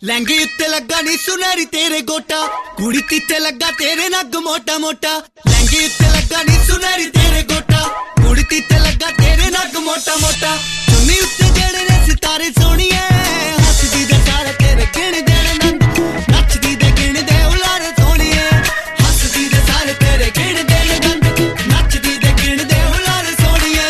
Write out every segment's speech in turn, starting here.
लहंगे उत्ते लगा नी सुनहरी तेरे गोटा, कुड़ी तीते लगा तेरे नग मोटा मोटा। लहंगे उत्ते लगा नी सुनहरी तेरे गोटा, कुड़ी तीते लगा तेरे नग मोटा मोटा। चुन्नी उत्ते जेड़े ने सितारे सोहणिए, हसदी दे सारे तेरे गिण देने नंद, नचदी दे गिण दे उलारे सोहणिए, हसदी दे सारे तेरे गिण देने नंद, नचदी दे गिण दे उलारे सोहणिए।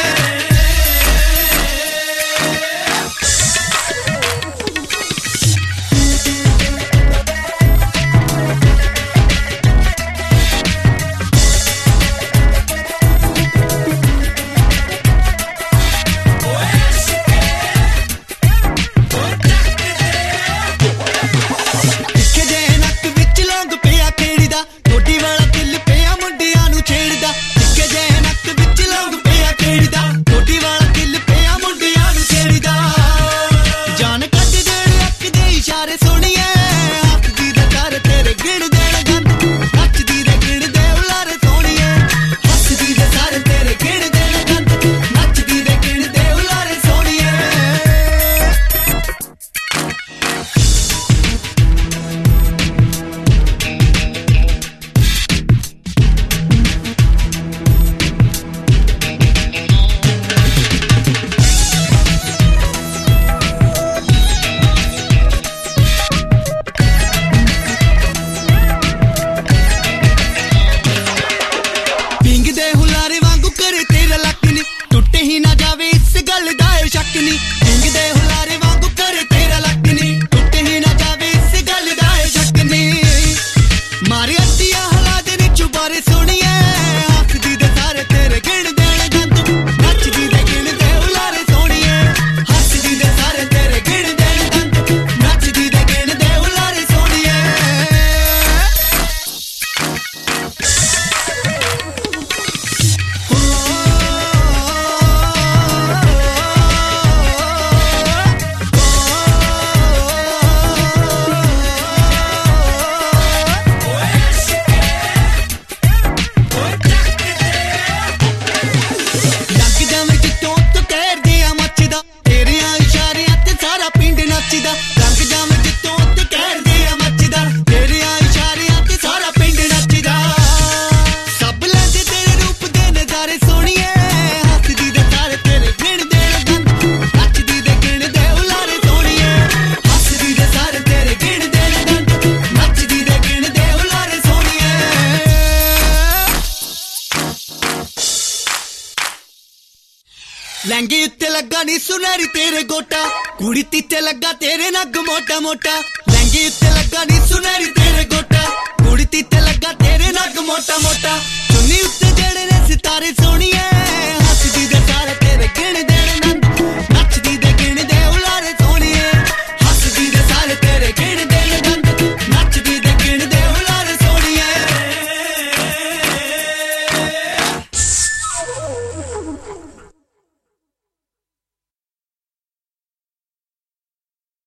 लहंगे उत्ते लगा नी सुनहरी तेरे गोटा, कुड़ी तीते लगा तेरे नग मोटा मोटा। लहंगे उत्ते लगा नी सुनहरी तेरे